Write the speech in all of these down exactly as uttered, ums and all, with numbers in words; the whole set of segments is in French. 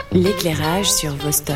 L'éclairage sur Vostok.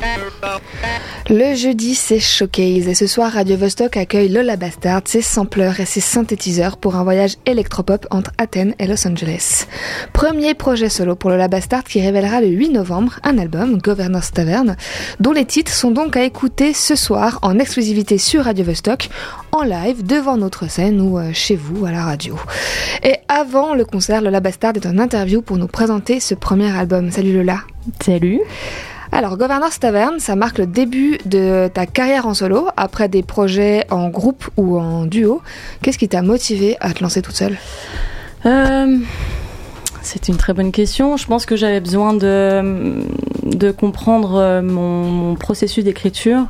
Le jeudi, c'est Showcase et ce soir, Radio Vostok accueille Lola Bastard, ses sampleurs et ses synthétiseurs pour un voyage électropop entre Athènes et Los Angeles. Premier projet solo pour Lola Bastard qui révélera le huit novembre un album, Governor's Tavern, dont les titres sont donc à écouter ce soir en exclusivité sur Radio Vostok, en live devant notre scène ou euh, chez vous à la radio. Et avant le concert, Lola Bastard est en interview pour nous présenter ce premier album. Salut Lola. Salut. Alors, Governor's Tavern, ça marque le début de ta carrière en solo, après des projets en groupe ou en duo. Qu'est-ce qui t'a motivé à te lancer toute seule ? euh, C'est une très bonne question. Je pense que j'avais besoin de, de comprendre mon, mon processus d'écriture.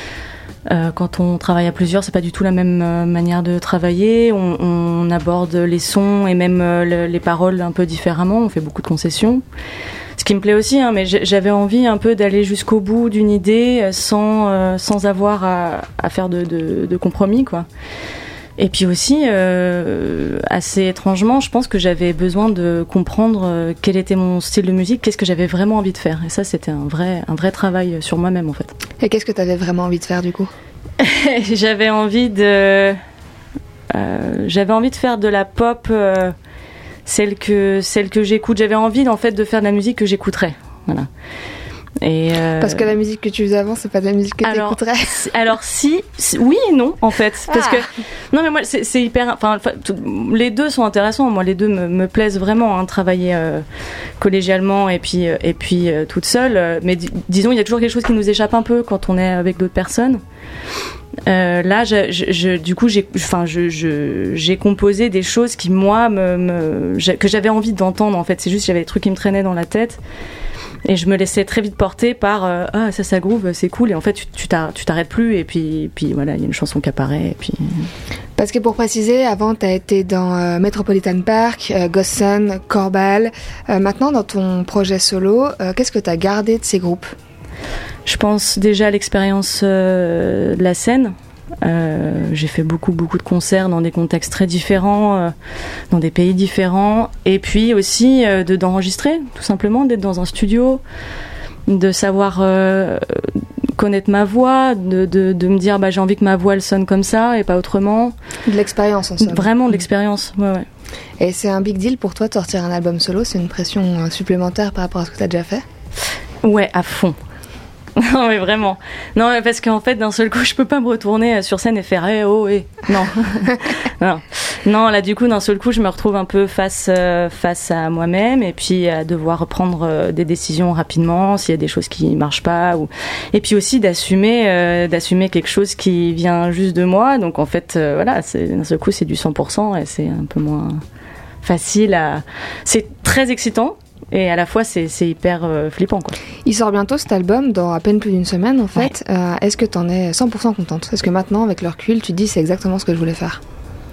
Euh, quand on travaille à plusieurs, c'est pas du tout la même euh, manière de travailler. On, on aborde les sons et même euh, le, les paroles un peu différemment. On fait beaucoup de concessions. Ce qui me plaît aussi, hein, mais j'avais envie un peu d'aller jusqu'au bout d'une idée sans euh, sans avoir à, à faire de, de, de compromis, quoi. Et puis aussi, euh, assez étrangement, je pense que j'avais besoin de comprendre euh, quel était mon style de musique, qu'est-ce que j'avais vraiment envie de faire. Et ça, c'était un vrai un vrai travail sur moi-même, en fait. Et qu'est-ce que tu avais vraiment envie de faire, du coup ? J'avais envie de euh, j'avais envie de faire de la pop. Euh, celle que celle que j'écoute, j'avais envie en fait de faire de la musique que j'écouterais, voilà. Et euh... parce que la musique que tu faisais avant, c'est pas de la musique que tu écouterais. Alors si, si oui et non en fait, parce ah. que non mais moi c'est, c'est hyper, enfin les deux sont intéressants, moi les deux me, me plaisent vraiment, hein, travailler euh, collégialement et puis euh, et puis euh, toute seule, mais d- disons il y a toujours quelque chose qui nous échappe un peu quand on est avec d'autres personnes. Euh, là, je, je, je, du coup, j'ai, enfin, je, je, j'ai composé des choses qui moi me, me j'ai, que j'avais envie d'entendre. En fait, c'est juste j'avais des trucs qui me traînaient dans la tête et je me laissais très vite porter par euh, ah ça ça groove, c'est cool. Et en fait, tu, tu, t'arrêtes, tu t'arrêtes plus et puis, puis voilà, il y a une chanson qui apparaît et puis. Parce que pour préciser, avant, t'as été dans euh, Metropolitan Park, euh, Ghost Sun, Corbal. Euh, maintenant, dans ton projet solo, euh, qu'est-ce que t'as gardé de ces groupes ? Je pense déjà à l'expérience euh, de la scène. Euh, j'ai fait beaucoup, beaucoup de concerts dans des contextes très différents, euh, dans des pays différents. Et puis aussi euh, de, d'enregistrer, tout simplement, d'être dans un studio, de savoir euh, connaître ma voix, de, de, de me dire bah, j'ai envie que ma voix elle sonne comme ça et pas autrement. De l'expérience en somme. Vraiment de l'expérience, ouais, ouais. Et c'est un big deal pour toi de sortir un album solo ? C'est une pression supplémentaire par rapport à ce que tu as déjà fait ? Ouais, à fond. Non mais vraiment, non mais parce qu'en fait d'un seul coup je peux pas me retourner sur scène et faire eh oh eh non non non là du coup d'un seul coup je me retrouve un peu face euh, face à moi-même et puis à devoir prendre euh, des décisions rapidement s'il y a des choses qui marchent pas ou et puis aussi d'assumer euh, d'assumer quelque chose qui vient juste de moi, donc en fait euh, voilà, c'est d'un seul coup c'est du cent pour cent et c'est un peu moins facile à, c'est très excitant. Et à la fois, c'est, c'est hyper euh, flippant, quoi. Il sort bientôt cet album, dans à peine plus d'une semaine, en fait. Ouais. Euh, est-ce que t'en es cent pour cent contente ? Est-ce que maintenant, avec le recul, tu te dis c'est exactement ce que je voulais faire ?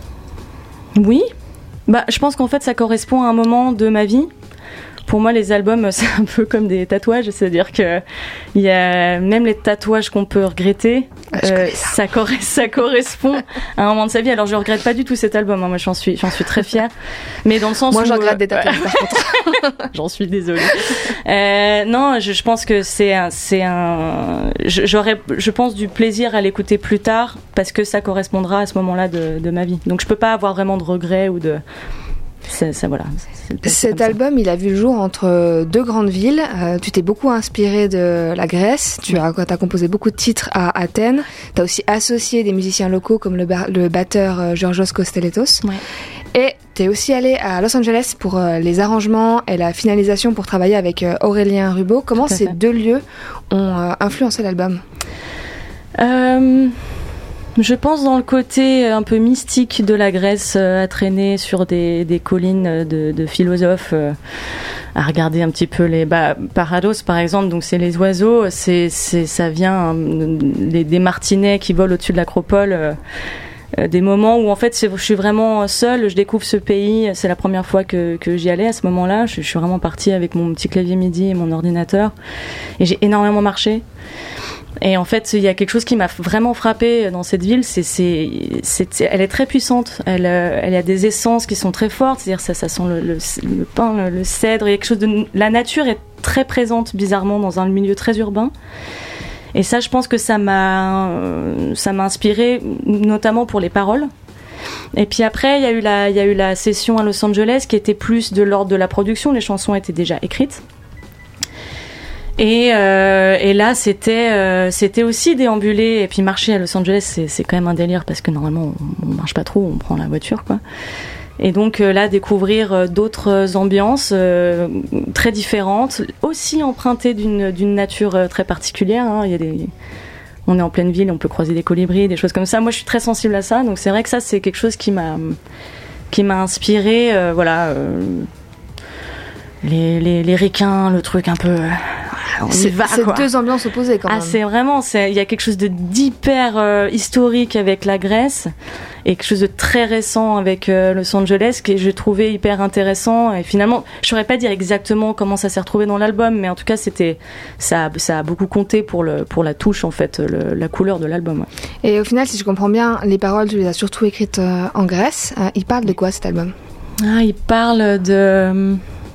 Oui. Bah, je pense qu'en fait, ça correspond à un moment de ma vie. Pour moi, les albums, c'est un peu comme des tatouages. C'est-à-dire que il y a même les tatouages qu'on peut regretter. Ah, euh, ça. Ça, cor- ça correspond à un moment de sa vie. Alors, je regrette pas du tout cet album. Hein. Moi, j'en suis, j'en suis très fière. Mais dans le sens moi, où... Moi, je regrette des tatouages, par contre. J'en suis désolée. Euh, non, je, je pense que c'est un... C'est un je, j'aurais, je pense, du plaisir à l'écouter plus tard parce que ça correspondra à ce moment-là de, de ma vie. Donc, je peux pas avoir vraiment de regrets ou de... C'est, ça, voilà, c'est Cet album, ça. Il a vu le jour entre deux grandes villes. Euh, tu t'es beaucoup inspiré de la Grèce. Tu as, as composé beaucoup de titres à Athènes. Tu as aussi associé des musiciens locaux comme le, ba- le batteur euh, Georgios Kosteletos. Ouais. Et tu es aussi allé à Los Angeles pour euh, les arrangements et la finalisation pour travailler avec euh, Aurélien Rubaud. Comment ces deux lieux ont euh, influencé l'album ? euh... Je pense dans le côté un peu mystique de la Grèce, euh, à traîner sur des, des collines de, de philosophes, euh, à regarder un petit peu les bah, parados par exemple, donc c'est les oiseaux, c'est, c'est ça vient euh, des, des martinets qui volent au-dessus de l'acropole. Euh, euh, des moments où en fait c'est, je suis vraiment seule, je découvre ce pays, c'est la première fois que, que j'y allais à ce moment-là, je, je suis vraiment partie avec mon petit clavier MIDI et mon ordinateur et j'ai énormément marché. Et en fait, il y a quelque chose qui m'a vraiment frappée dans cette ville, c'est, c'est, c'est elle est très puissante, elle, elle a des essences qui sont très fortes, c'est-à-dire ça, ça sent le, le, le pin, le, le cèdre, il y a quelque chose de, la nature est très présente bizarrement dans un milieu très urbain. Et ça, je pense que ça m'a, euh, ça m'a inspiré, notamment pour les paroles. Et puis après, il y a eu la, il y a eu la session à Los Angeles qui était plus de l'ordre de la production. Les chansons étaient déjà écrites. Et, euh, et là, c'était, euh, c'était aussi déambuler. Et puis marcher à Los Angeles, c'est, c'est quand même un délire parce que normalement, on, on marche pas trop, on prend la voiture, quoi. Et donc euh, là, découvrir euh, d'autres ambiances euh, très différentes, aussi empruntées d'une, d'une nature euh, très particulière. Hein. Il y a des, on est en pleine ville, on peut croiser des colibris, des choses comme ça. Moi, je suis très sensible à ça, donc c'est vrai que ça, c'est quelque chose qui m'a, qui m'a inspiré. Euh, voilà. Euh, Les, les, les requins, le truc un peu... On c'est, y va, c'est quoi. deux ambiances opposées quand même. Ah, c'est vraiment... Il y a quelque chose de, d'hyper euh, historique avec la Grèce et quelque chose de très récent avec euh, Los Angeles que j'ai trouvé hyper intéressant. Et finalement, je ne saurais pas dire exactement comment ça s'est retrouvé dans l'album, mais en tout cas, c'était, ça, ça a beaucoup compté pour, le, pour la touche, en fait, le, la couleur de l'album. Ouais. Et au final, si je comprends bien, les paroles, tu les as surtout écrites euh, en Grèce. Euh, il parle de quoi cet album ? Ah, il parle de...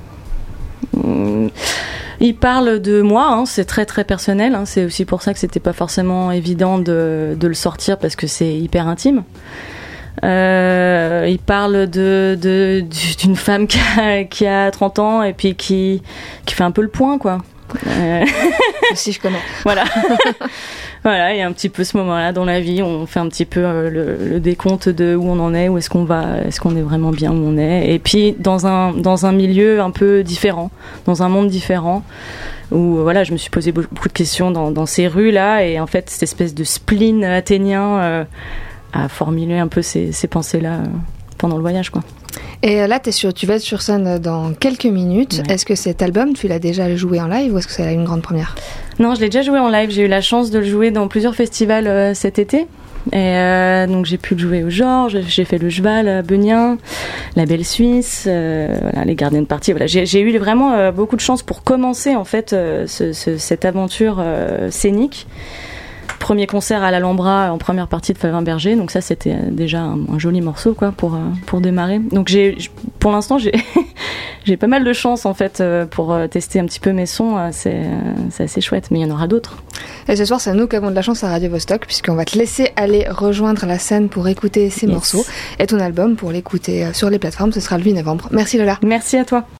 Il parle de moi, hein, c'est très très personnel, hein, c'est aussi pour ça que c'était pas forcément évident de, de le sortir parce que c'est hyper intime. Euh, il parle de, de, d'une femme qui a, qui a trente ans et puis qui, qui fait un peu le point, quoi. Euh... Si je connais. Voilà. Voilà, il y a un petit peu ce moment-là dans la vie, on fait un petit peu euh, le, le décompte de où on en est, où est-ce qu'on va, est-ce qu'on est vraiment bien où on est. Et puis dans un dans un milieu un peu différent, dans un monde différent, où voilà, je me suis posé beaucoup de questions dans, dans ces rues-là, et en fait cette espèce de spleen athénien euh, a formulé un peu ces, ces pensées-là euh, pendant le voyage, quoi. Et là, t'es sur, tu vas être sur scène dans quelques minutes. Ouais. Est-ce que cet album, tu l'as déjà joué en live ou est-ce que c'est une grande première ? Non, je l'ai déjà joué en live. J'ai eu la chance de le jouer dans plusieurs festivals euh, cet été. Et euh, donc j'ai pu le jouer au Georges, j'ai fait le Cheval à Beugnin, la Belle Suisse, euh, voilà, les Gardiens de Partie. Voilà, j'ai, j'ai eu vraiment euh, beaucoup de chance pour commencer en fait euh, ce, ce, cette aventure euh, scénique. Premier concert à l'Alhambra en première partie de Fabien Berger, donc ça c'était déjà un, un joli morceau, quoi, pour pour démarrer. Donc j'ai, pour l'instant j'ai j'ai pas mal de chance en fait pour tester un petit peu mes sons, c'est c'est assez chouette, mais il y en aura d'autres. Et ce soir c'est nous qui avons de la chance à Radio Vostok puisqu'on va te laisser aller rejoindre la scène pour écouter ces yes. morceaux et ton album pour l'écouter sur les plateformes. Ce sera le huit novembre. Merci Lola. Merci à toi.